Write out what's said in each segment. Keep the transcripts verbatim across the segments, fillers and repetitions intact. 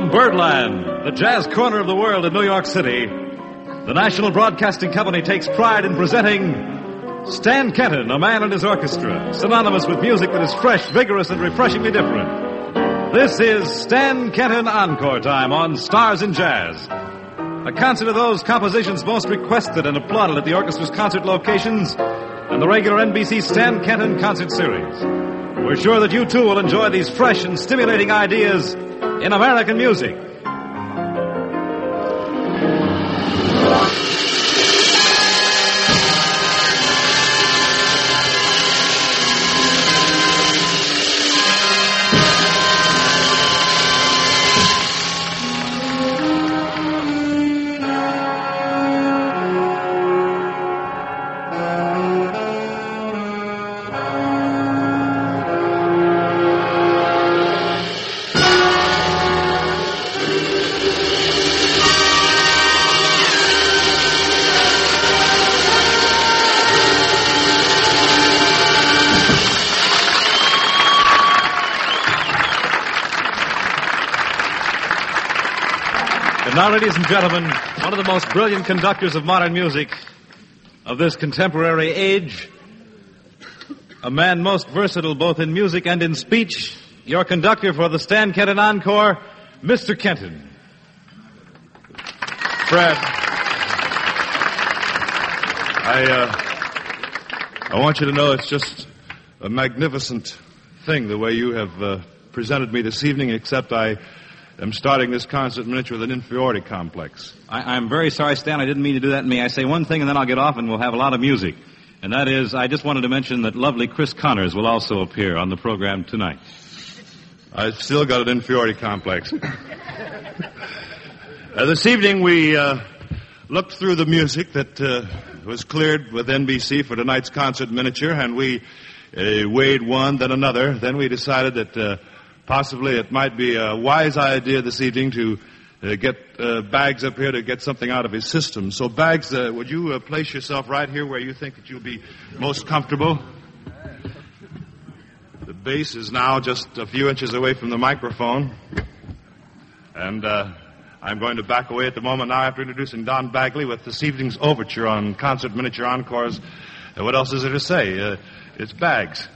From Birdland, the jazz corner of the world in New York City, the National Broadcasting Company takes pride in presenting Stan Kenton, a man and his orchestra, synonymous with music that is fresh, vigorous, and refreshingly different. This is Stan Kenton Encore Time on Stars in Jazz, a concert of those compositions most requested and applauded at the orchestra's concert locations and the regular N B C Stan Kenton concert series. We're sure that you, too, will enjoy these fresh and stimulating ideas in American music. Now, ladies and gentlemen, one of the most brilliant conductors of modern music of this contemporary age, a man most versatile both in music and in speech, your conductor for the Stan Kenton Encore, Mister Kenton. Fred, I, uh, I want you to know it's just a magnificent thing the way you have uh, presented me this evening, except I... I'm starting this concert miniature with an inferiority complex. I, I'm very sorry, Stan. I didn't mean to do that. May I say one thing, and then I'll get off, and we'll have a lot of music. And that is, I just wanted to mention that lovely Chris Connors will also appear on the program tonight. I've still got an inferiority complex. uh, this evening, we uh, looked through the music that uh, was cleared with N B C for tonight's concert miniature, and we uh, weighed one, then another. Then we decided that... Uh, Possibly it might be a wise idea this evening to uh, get uh, Baggs up here to get something out of his system. So, Baggs, uh, would you uh, place yourself right here where you think that you'll be most comfortable? The bass is now just a few inches away from the microphone. And uh, I'm going to back away at the moment now after introducing Don Bagley with this evening's overture on concert miniature encores. Uh, what else is there to say? Uh, it's Baggs.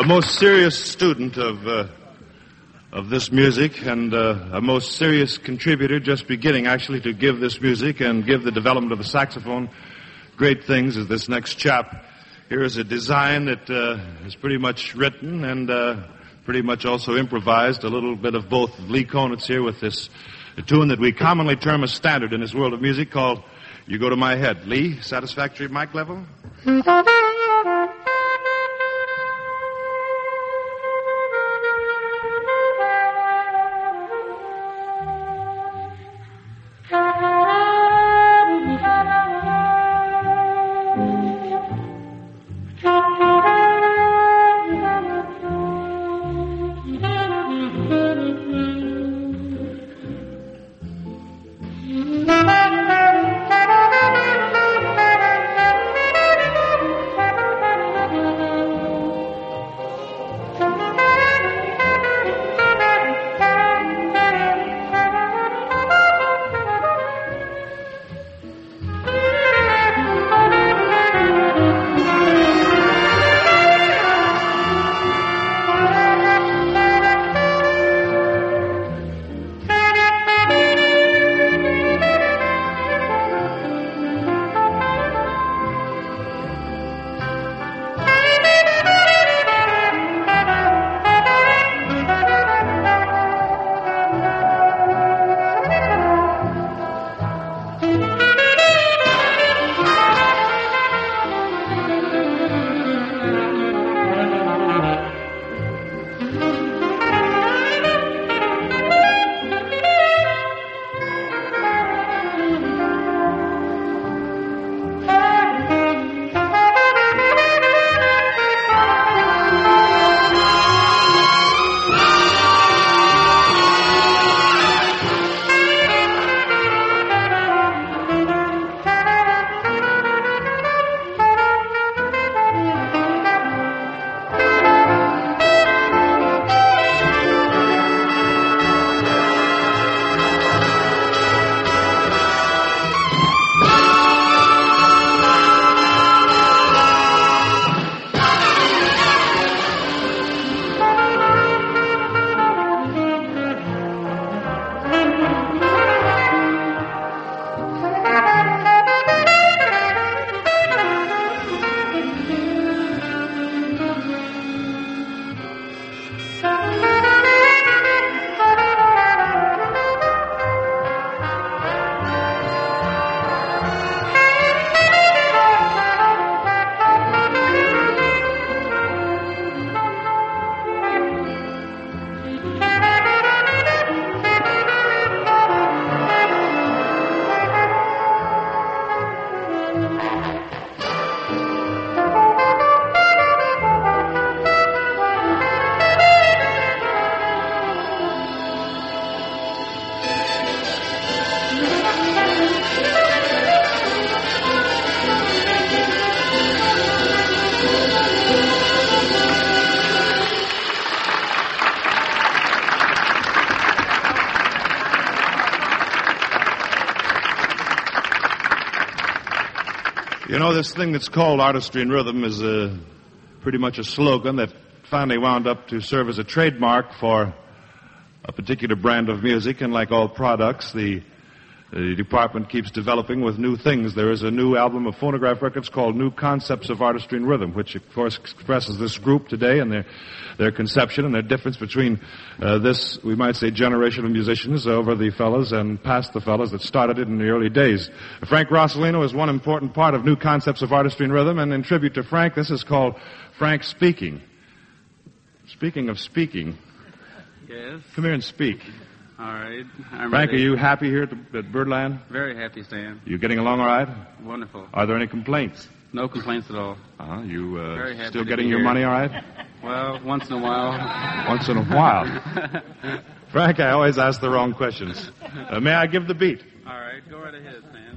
a most serious student of uh, of this music and uh, a most serious contributor, just beginning actually to give this music and give the development of the saxophone great things, is this next chap. Here is a design that uh, is pretty much written and uh, pretty much also improvised. A little bit of both. Lee Konitz here with this a tune that we commonly term a standard in this world of music called You Go to My Head. Lee, satisfactory mic level? You know, this thing that's called artistry and rhythm is a, pretty much a slogan that finally wound up to serve as a trademark for a particular brand of music. And like all products, the, the department keeps developing with new things. There is a new album of phonograph records called New Concepts of Artistry and Rhythm, which, of course, expresses this group today and their, their conception and their difference between uh, this, we might say, generation of musicians over the fellows and past the fellows that started it in the early days. Frank Rossellino is one important part of New Concepts of Artistry and Rhythm, and in tribute to Frank, this is called Frank Speaking. Speaking of speaking. Yes? Come here and speak. All right. I'm Frank, ready. are you happy here at, the, at Birdland? Very happy, Stan. You getting along all right? Wonderful. Are there any complaints? No complaints at all. Uh-huh. You uh, Very happy still to getting be your here. money all right? Well, once in a while. Once in a while. Frank, I always ask the wrong questions. Uh, may I give the beat? All right. Go right ahead, Stan.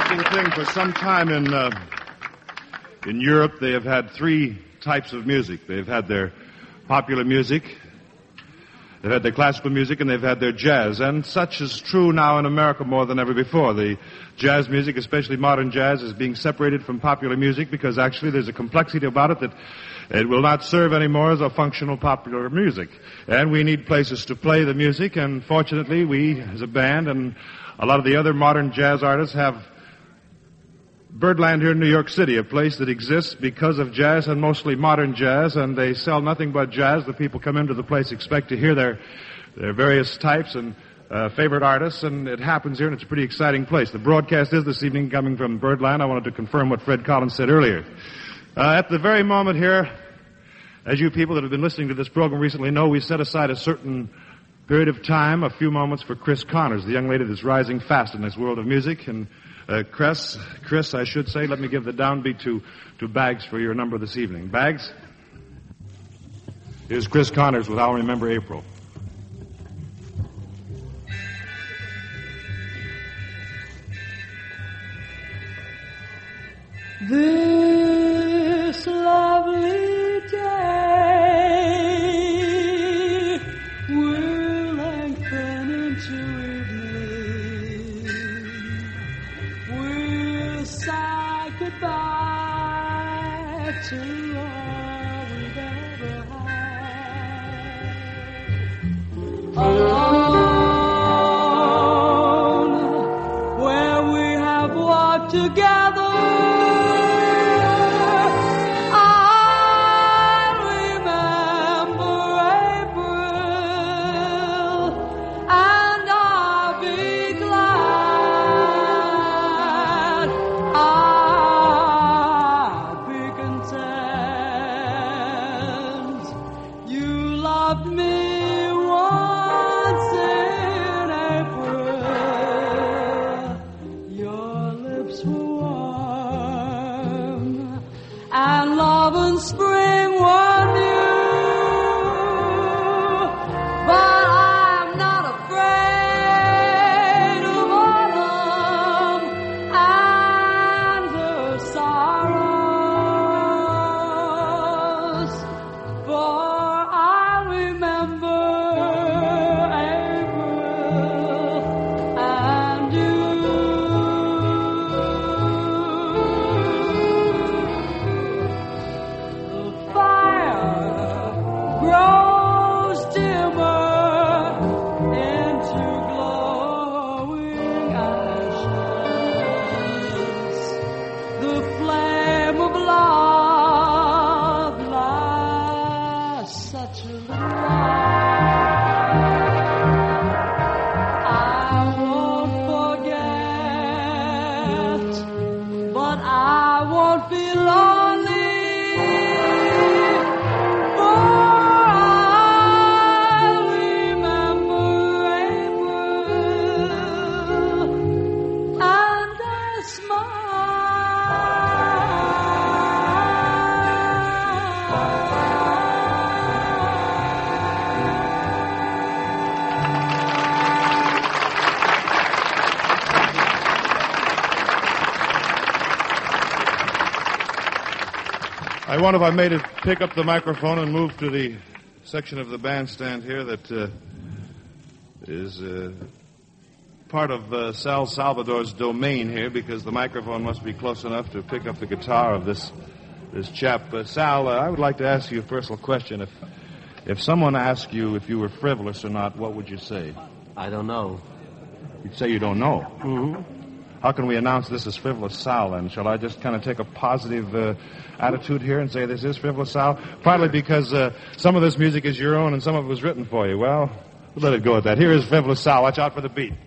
interesting thing. For some time in uh, in Europe, they have had three types of music. They've had their popular music, they've had their classical music, and they've had their jazz. And such is true now in America more than ever before. The jazz music, especially modern jazz, is being separated from popular music because actually there's a complexity about it that it will not serve anymore as a functional popular music. And we need places to play the music, and fortunately we, as a band, and a lot of the other modern jazz artists have Birdland here in New York City, a place that exists because of jazz and mostly modern jazz, and they sell nothing but jazz. The people come into the place expect to hear their their various types and uh, favorite artists, and it happens here, and it's a pretty exciting place. The broadcast is this evening coming from Birdland. I wanted to confirm what Fred Collins said earlier. Uh, at the very moment here, as you people that have been listening to this program recently know, we set aside a certain period of time, a few moments for Chris Connors, the young lady that's rising fast in this world of music. And uh, Chris, Chris, I should say, let me give the downbeat to, to Bags for your number this evening. Bags? Here's Chris Connors with I'll Remember April. This lovely day will lengthen into evening. We'll say goodbye to all we've ever had. Alone, where we have walked together. I wonder if I made it pick up the microphone and move to the section of the bandstand here that uh, is uh, part of uh, Sal Salvador's domain here, because the microphone must be close enough to pick up the guitar of this this chap. Uh, Sal, uh, I would like to ask you a personal question. If if someone asked you if you were frivolous or not, what would you say? I don't know. You'd say you don't know. Mm-hmm. How can we announce this as Frivolous Sal, then? Shall I just kind of take a positive uh, attitude here and say this is Frivolous Sal? Partly because uh, some of this music is your own and some of it was written for you. Well, we'll let it go at that. Here is Frivolous Sal. Watch out for the beat.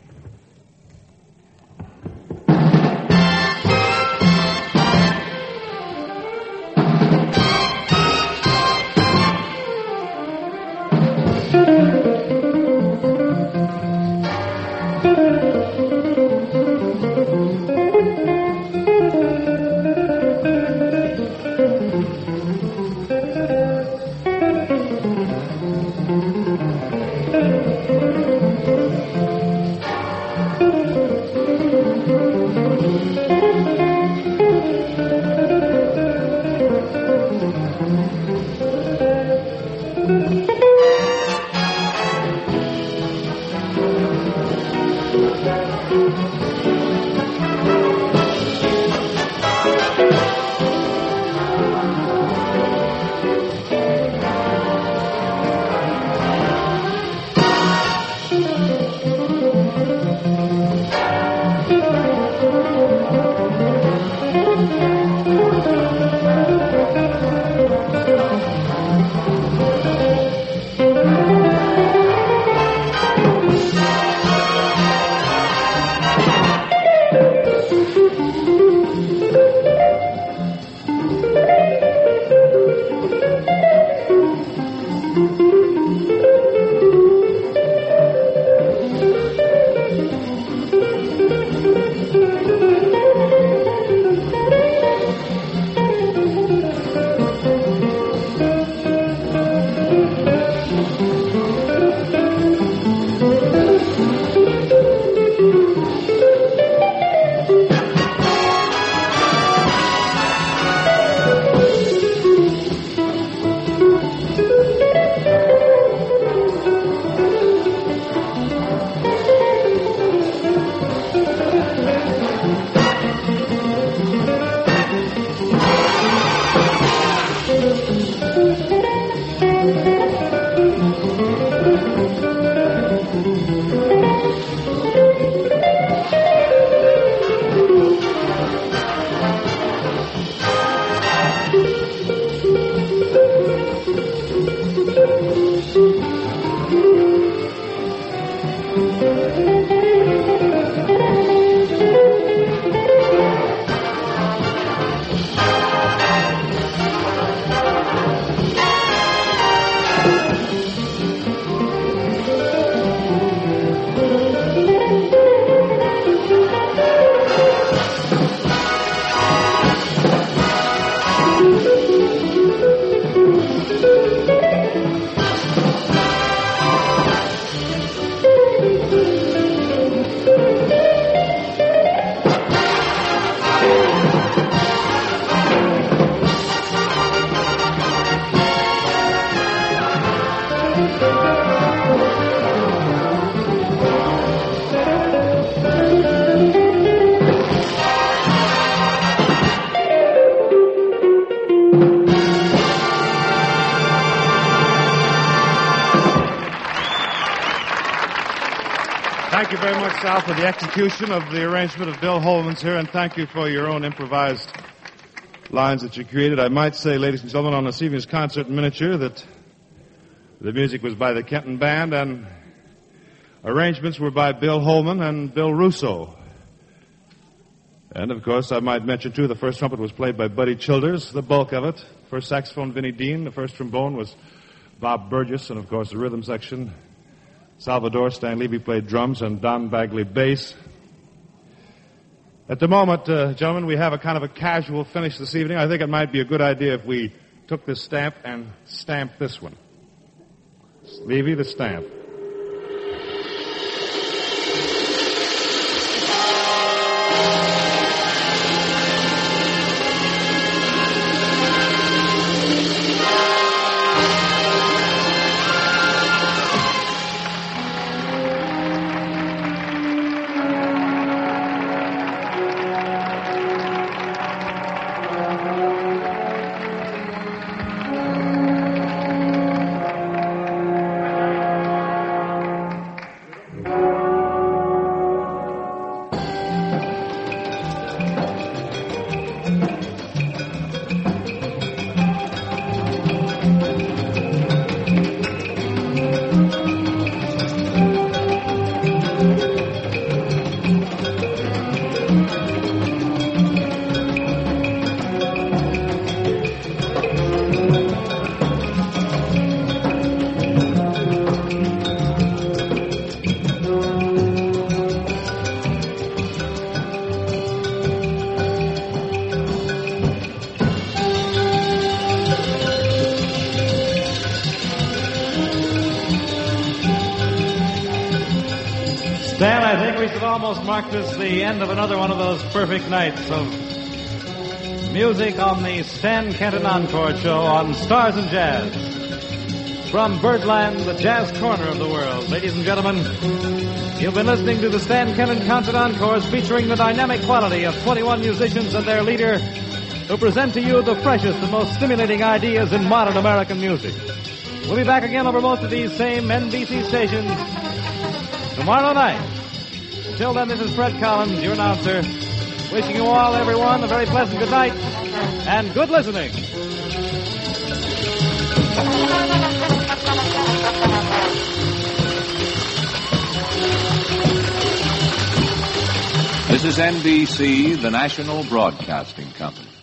Thank you very much, Sal, for the execution of the arrangement of Bill Holman's here, and thank you for your own improvised lines that you created. I might say, ladies and gentlemen, on this evening's concert in miniature that the music was by the Kenton Band and arrangements were by Bill Holman and Bill Russo. And, of course, I might mention, too, the first trumpet was played by Buddy Childers, the bulk of it. First saxophone, Vinnie Dean. The first trombone was Bob Burgess. And, of course, the rhythm section, Salvador Stan Levy played drums and Don Bagley bass. At the moment, uh, gentlemen, we have a kind of a casual finish this evening. I think it might be a good idea if we took this stamp and stamped this one. Levy, the stamp. Stan, I think we should almost mark this the end of another one of those perfect nights of music on the Stan Kenton Encore Show on Stars and Jazz. From Birdland, the jazz corner of the world. Ladies and gentlemen, you've been listening to the Stan Kenton Concert Encores featuring the dynamic quality of twenty-one musicians and their leader who present to you the freshest and most stimulating ideas in modern American music. We'll be back again over most of these same N B C stations tomorrow night. Until then, this is Fred Collins, your announcer, wishing you all, everyone, a very pleasant good night and good listening. This is N B C, the National Broadcasting Company.